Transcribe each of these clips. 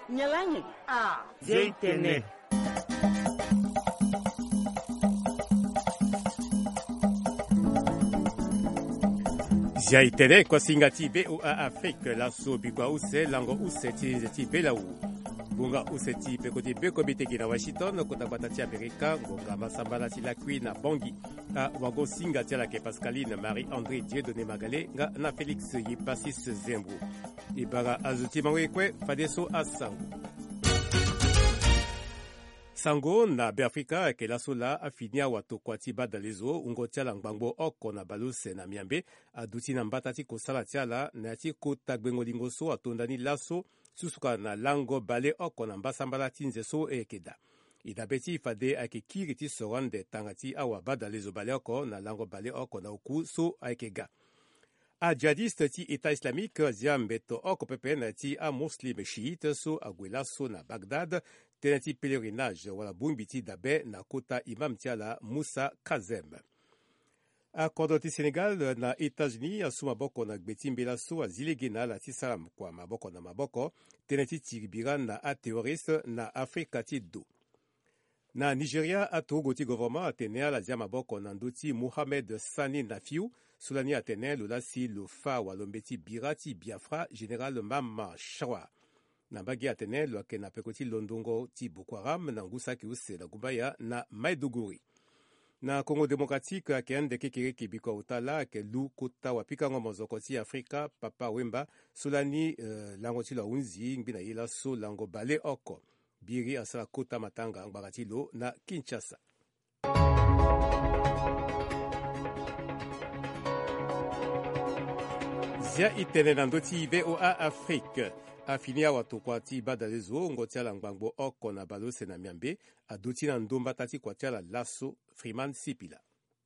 Nyalanyi. Zeitene. Jaitene kwa singati BOA Afrique la sobikwa use lango use ti belau. Bunga use ti pekoti beko biteki na Washington kota batati Amerika ngonga masambala ti la Queen na Bongi. Wago singa ti la ke Pascaline Marie-André Dieudonné Magalé nga na Félix Yipasis Zembu. Ibara azuti mawekwe fadeso asango. Sango na Beafrika ke la sola afinia watu kwa tiba dalezo ungotia la ngbango oko na baluse na miambe aduti na mbatati kosala tiala na ti kota gbengolingo so atondani laso susuka na lango bale oko na mbasambala tinze so ekeda. Idabeti ifade ake kiriti sorande tangati awa badalezo bale oko na lango bale oko na oku so aikega. A djihadiste ti État islamique ziambeto oko pepe na ti a muslim chiite so agwela so na Bagdad tenati pèlerinage wala bumbiti dabe na kota imam tiala Moussa Kazem. A kondoti Sénégal na États-Unis asu maboko na gbeti mbela so azilegena la ti salam kwa maboko na maboko tenati tiribira na a terroriste na Afrika ti do. Na Nigeria atogo ti gouvernement atenea la zia maboko na ndoti Mohamed Sani Nafiu Soulani atene lola si lo fa walombeti birati Biafra Général Mama Shawa. Na bagi atene lo ake na pekoti Londongo ti Boko Haram na ngusa ki use la Gubaya na Maiduguri. Na Congo Démocratique ake ande kekere kibiko utala ake lu kota wapika ngomozoko ti Afrika Papa Wemba Soulani lango ti la unzi ngbina yela so lango bale oko. Biri asala kota matanga ngbagati lo na Kinshasa. Zia itene na ndoti VOA Afrique. Afinia watu kwa ti badalezo ngotia la ngbango oko na balose na miambe. Aduti na ndomba tati kwa tia la laso Freeman Sipila.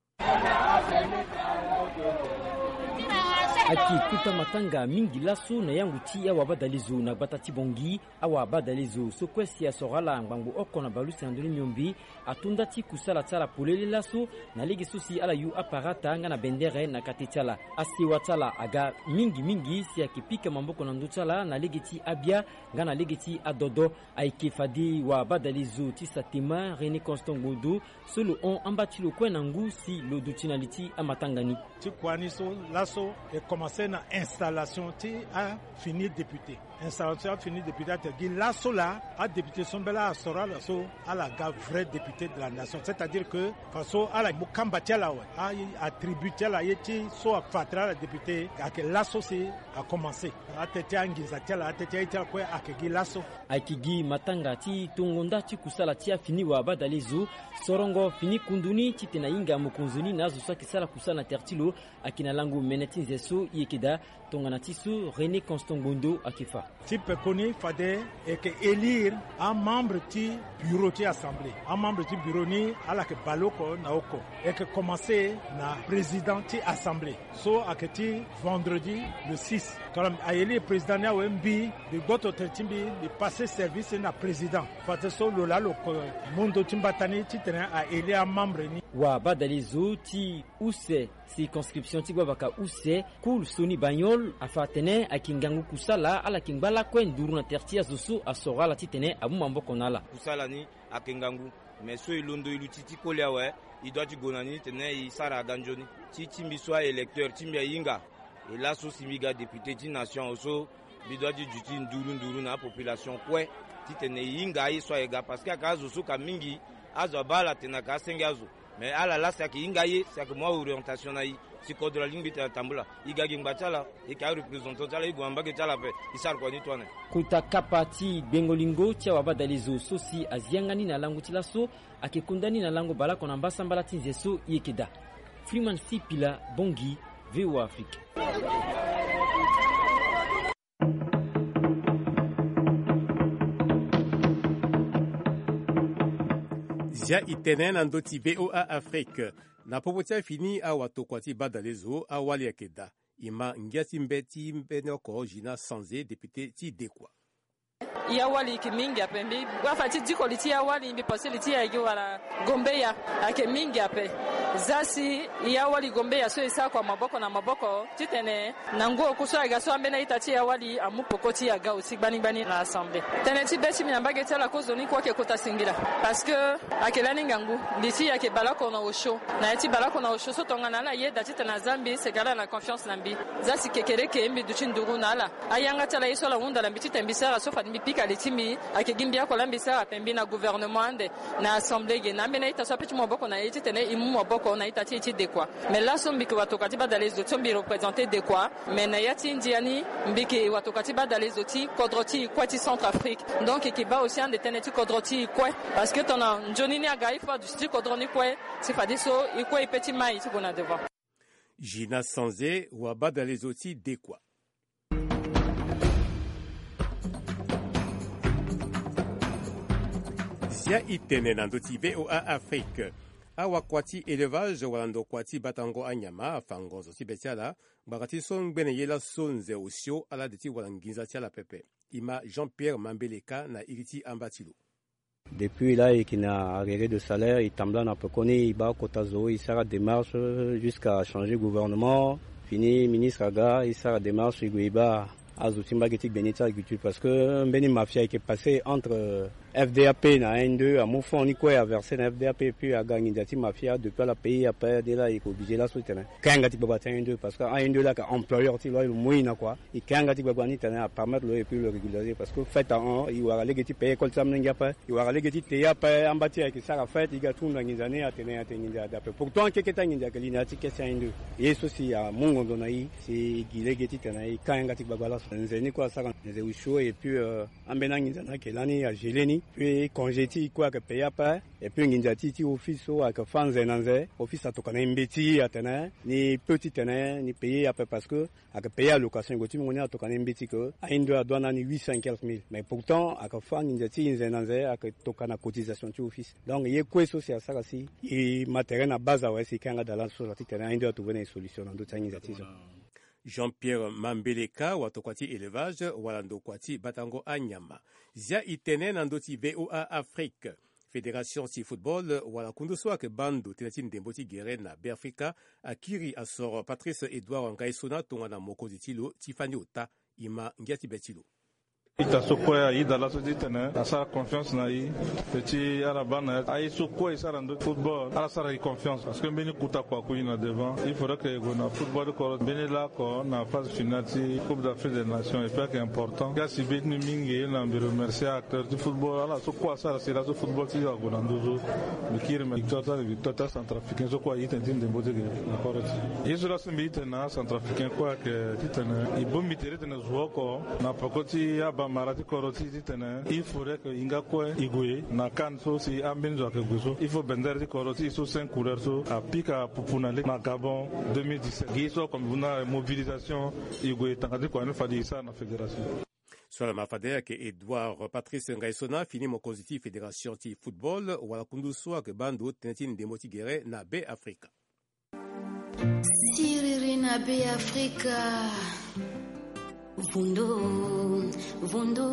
Aki kuta matanga mingi laso na yangu ti awa badalizo na batati bongi awa badalizo sokwesi ya sorala ngbango oko na balusi na ndoni miombi atunda ti kusala tsala polele laso na legi susi ala yu aparata nga na bendere na katetiala asi watala aga mingi si akipika mamboko na ndutsala na legi ti abia nga na legi ti adodo aikefadi wa badalizo ti Satima René Constant Godo solo on ambati lo kwena ngu si lo dutinaliti amatangani ti kwani so laso commencé na installation ti a fini député installation a fini député te laso la a député son bela a sora la so a la ga vrai député de la nation, c'est-à-dire que façon a la mukamba tiala a attribut tiala yeti so a fatra la député que laso c'est a commencé a tete angiza tiala a tete tiala ko akegi laso akigi matanga ti tongonda ti kusala ti a fini wa badalizo sorongo fini kunduni ti tena inga mukunzuni nazo so kisala kusala tertilo akina langu meneti zeso yekida tongana tisu René Constant Gondo akifa ti pekoni fade et que élire un membre ti bureau ti assemblée un membre ti bureau ni ala ke baloko na oko et que commencer na président ti assemblée so aketi vendredi le 6 quand a élire président na wembi de goto tertimbi de passer service na président fate so lola lo mundo timbatani ti tena a élire un membre ni wa badalizo ti use circonscription ti baka use kul soni banyol afatene akingangu kusala ala kingbala kwen duru na tertia zoso asora la titene abu mamboko nala kusala ni akingangu mais so ilondo ilutiti kolia we idoti gonani tene isara ganjoni ti timbi soit électeur timbi yinga et là so simiga député ti nation oso bidoti juti nduru na population kwe titene yinga yi soit ega parce que akazo so ka mingi azo bala tena ka sengazo mais ala la sa ki ingaye sa que moi orientation na yi si code la ligne bita tambula igagi ngbatala e ka représentant tala ibu ambage tala pe isar kwa ni twane kuta kapati bengolingo tia wabadalizo sosi aziangani na langu tilaso akikundani na langu balako na mbasambala tinzeso yekeda Freeman Sipila Bongi VOA Afrique. Zia itene na ndoti VOA Afrique. Na popotia fini a watokwati badalezo a wali akeda. Ima ngiati mbeti mbenoko jina sanze député ti dekwa. Ya wali kimingi apembi. Wafati diko liti ya wali mbi pasi liti ya wala gombe ya ake mingi ape. zasi ya wali gombe ya so isa kwa maboko na maboko titene nango kuso ya so ambena itati ya wali amupokoti ya ga aussi bani na assemblée tene ti beti mina bagete la cause ni kwa ke kota singira parce que akelani ngangu nditi ya ke balako na osho na eti balako na osho so tongana la ye dati tena zambi se gala na confiance lambi zasi kekere ke mbi duchi nduru na la ayanga tala iso la wunda lambi tembisara so fa mbipika letimi akegimbia ko lambi sara pembi na gouvernement ande na assemblée ge na mbena ita so peti moboko na eti tene imu moboko na ita ti de quoi mais là so mbiki watokati ba dans les autres mbi représenter de quoi mais na yati ndiani mbiki watokati ba dans les autres kodroti kwati Centrafrique donc qui ba aussi en de teneti kodroti quoi parce que ton njoni ni aga ifa du style kodroni quoi si fa diso ikwa petit mai ti bona devant Gina Sanze wa ba dans les autres de quoi. Zia itene na ndoti VOA Afrique. Awa kwati élevage walando kwati batango anyama fangozo tibetiala bakati songbene yela sonze osio ala deti walanginza tiala pepe. Ima Jean-Pierre Mambeleka na iriti ambatilo. Depuis là, il n'a arrêté de salaire, il tembla n'a pas connu, il bat Kotazo, il sera démarche jusqu'à changer gouvernement. Fini ministre Aga, il sera démarche, il va à Zoutimba Getik Benita Agriculture parce que Beni Mafia qui est passé entre FDAP na 1-2 à Moufon ni quoi a versé na FDAP puis a gagné Dati Mafia depuis la pays après de là il est obligé là soutenir quand Gati Baba 1-2 parce que 1-2 là employeur ti le moyen quoi et quand Gati Baba ni tena à permettre le et puis le régulariser parce que fait en il va aller Gati payer comme ça n'inga pas il va aller Gati teya pas en bâti avec ça fait il a tout dans les années à tenir d'après pourtant quelques temps il a que l'inati que c'est 1-2 et ceci à mon donai c'est Gile Gati tena quand Gati Baba là c'est quoi ça les chaud et puis en benang nzana que l'année à geleni puis congéti quoi que paye pas et puis nginjati ti office ou que fanze nanze office à tokana mbeti atena ni petit tena ni payer après parce que à que payer location goti ngoni à tokana mbeti que a indo doit na ni 800 quelques mille mais pourtant à que fan nginjati nzanze à que tokana cotisation ti office donc yé quoi social ça aussi et matériel na base ouais c'est kanga dans la société tena indo à trouver une solution dans d'autres nginjati. Jean-Pierre Mambeleka watokwati élevage walando kwati batango anyama. Zia itene nandoti VOA Afrique. Fédération si football wala kundoso ke bando tenatin demboti gere na Afrika akiri asoro Patrice Edouard Ngaisona tongana mokozi tilo Tiffany Ota ima ngiati betilo. Ita sokoya ida la société na asa confiance na yi petit arabana ay sokoya sarando football ala sara confiance parce que beni kuta kwa kuina devant il faudrait que gona football ko beni la ko na phase finale ci Coupe d'Afrique des Nations et c'est important ga si beni mingi na bi remercier acteur du football ala sokoya sara c'est la football ci ga gona ndozo bikir me victoire centrafricain sokoya ita tin de bote na koroti isura simbi na centrafricain quoi que titana i bombi tere na zuoko na pakoti ya marati koroti titana il faudrait que inga ko igwe na kan so si ambenzo ke guso il faut bender koroti so 5 couleurs so a pika pupunale na Gabon 2017 giso comme une mobilisation igwe tangadi ko na fadi ça na fédération sur la mafadea ke Edouard Patrice Ngaisona fini mokoziti fédération ti football wala kunduso ke bando tenatin demoti gere na B Africa Siriri na B Africa Vundo, vundo,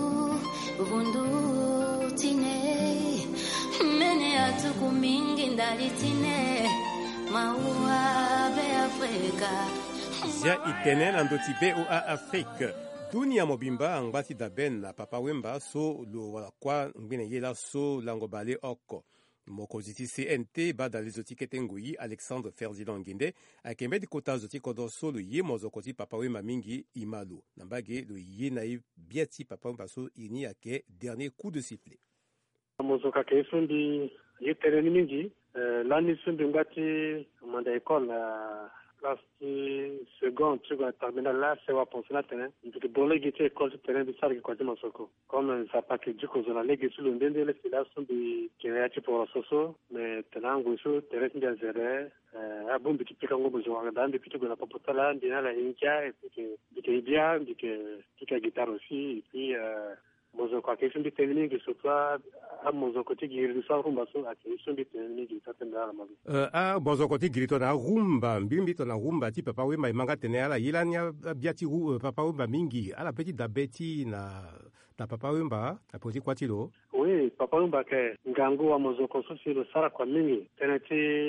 vundo tine mene atuku mingi ndali tine maua be Afrika Zia itene nandoti VOA Afrique dunia mobimba angbati daben na papa wemba so lo wala kwa ngine yela so lango bale oko mokoziti CNT bada lezoti ketengui Alexandre Ferdinand Ngende akembe di kota zoti kodo solo ye mozokoti papa wemba mingi imalo nambage lo ye na biati papa wemba so ini ake dernier coup de sifflet mozoka ke sundi ye tereni mingi lani sundi ngati manda école classe seconde tu vas terminer là c'est va penser là terrain donc bolé qui était école terrain de ça qui quoi masoko comme ça pas que du coup la ligue sur le ndende les filations de créatif pour soso mais tenango sur terrain de zéro a bon petit peu quand on joue dans des petits qu'on a pas pour là bien la inca et puis que bien que guitare aussi et puis mozoko akesho ndi termine que ce soit a mozoko ti giri sa rumba so akesho ndi termine que ça tenda la mabi a mozoko ti giri to na rumba mbimbi to na rumba ti papa wemba imanga tene ala yilanya biati papa wemba mingi ala petit dabeti na papa wemba apoti kwatilo oui papa wemba ke ngango wa mozoko so si lo sara kwa mingi tenati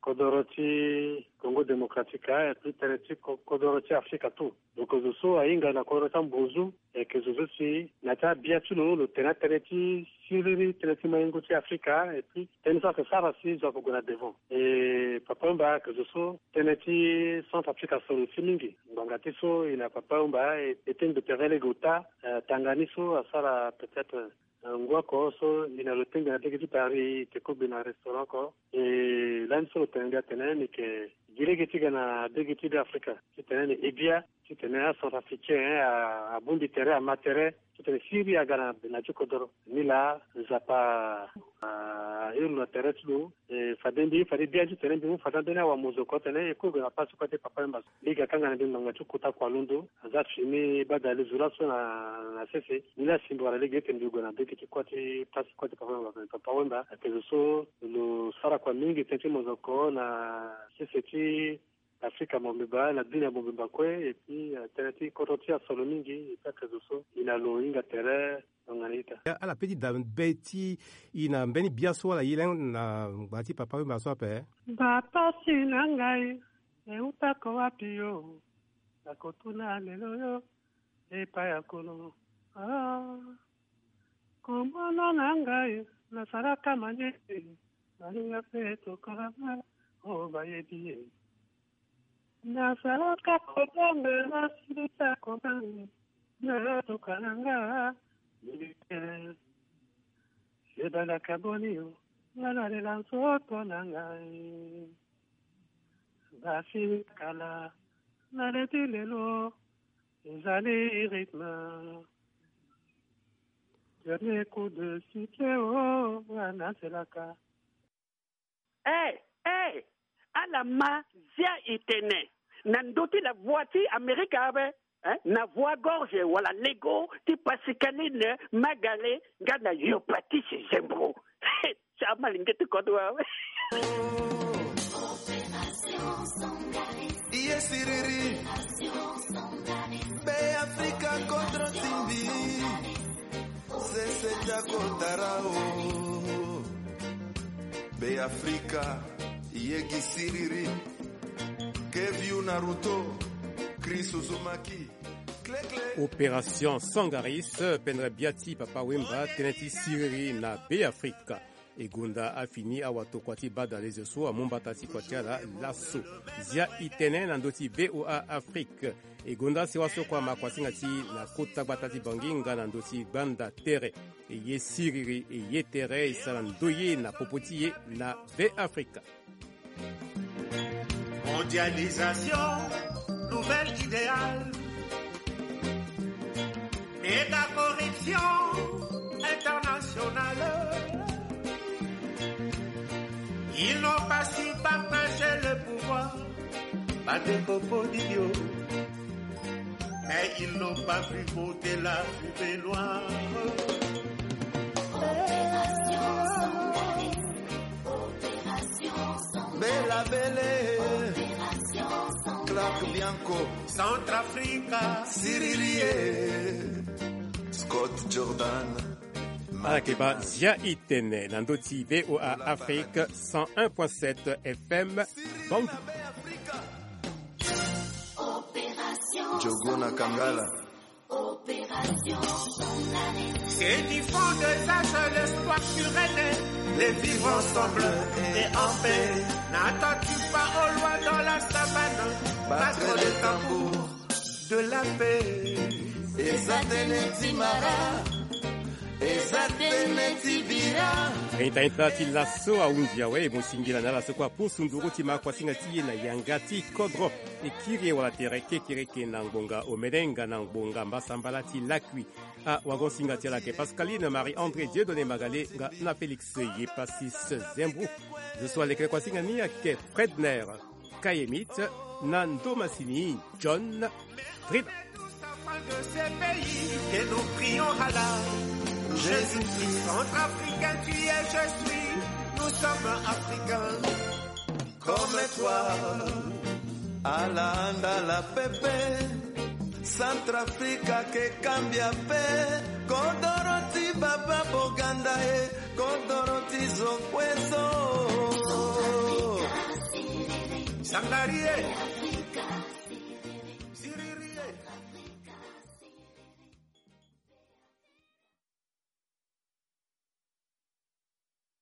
kodoroti Congo démocratique et puis teneti kodoroti Afrique tout. Donc zoso ainga na kodoroti mbozu et que zoso si nata bien tout le teneti siriri teneti maingoti Africa et puis tenisa que ça aussi zo ko na devant. Et papa mba que zoso teneti Centre Africa solo simingi. Ngati so ina papa mba et de terele gota tanganiso asara peut-être ngwa ko so ina lotenga na teki Paris te ko bina restaurant ko et là so tenga tenene ke dirigiti na degiti d'Afrique tenene ebia tenene centrafricain à bundi terre à matere tenene Syria gana na jokodoro nila zapa na teretlu fadendi bia tenene bi fadandena wa muzoko tenene ko na pasu ko te papa mba liga kanga na ndinga chukuta kwa lundu azafini badali zula so na sese nila simbora liga tendugo na degiti kwa te pasu ko te papa wenda akezo lo sara kwa mingi tete muzoko na sese Afrika Momeba na dunia Momeba kwe et puis teneti korotia solo mingi et pas que so inalo inga terre onganita ala petit da beti ina mbeni biaso la yilen na bati papa ba so pe ba pasi nangai e utako wapio akotuna lelo yo e pa yakono komona nangai na saraka manyete na peto kama o bayedi Nasaka kobange nasita kobange na tokananga militaire sebala kabonio na le lansoto nangai basi kala na le tilelo ezali rythme dernier coup de sifflet na selaka alama zia itene nandoti la voiture américaine na voix gorge wala lego ti pasikaline magale ngana yopati zembro chama lingeti kodwa Yesiriri Be Africa contre Timbi Sese Jakotarao Be Africa Yegi Siriri Keviu Naruto Chris Uzumaki Opération Sangaris Penre Biati Papa Wemba Teneti Siriri na Be Africa Egunda a fini a watokwati bada les so a mombatati kwatiala lasso zia itene nandoti BOA Afrique Egunda se waso kwa makwasingati na kota batati banginga nandoti banda tere e ye siriri e ye tere salandoye na popotiye na Be Africa. Mondialisation, nouvelle idéal et la corruption internationale. Ils n'ont pas su partager le pouvoir, pas de propos d'idiots, mais ils n'ont pas pu voter la fumée noire. Bella Belle, Clark Bianco, Centrafrica, Sirilie, Scott Jordan. Akeba Zia Itene Nandoti VOA Afrique 101.7 FM Bangu Jogona Kangala C'est du fond de sage l'espoir surrené les vivre ensemble et en paix. N'attends-tu pas au loin dans la savane battre le tambour de la paix. Et ça Timara Enta tilaso a undia we musingila na laso kwa pusunduru tima kwa singati na yangati kodro e kirie wala tereke kireke na ngonga omedenga na ngonga mbasambalati lakwi a wagon singati la ke Pascaline Marie-André Dieudonné Magalé nga na Félix Yepasis Zembou je sois les kwa singani a ke Fredner Kayemit Nando Massini John Riva de ces pays que nous prions Allah Jésus-Christ, centrafricain tu es, je suis, nous sommes africains. Comme toi, Alanda la Pepe, Centrafrica que cambia pe, Condoroti Baba Boganda e, Condoroti Zokwezo. Sangarie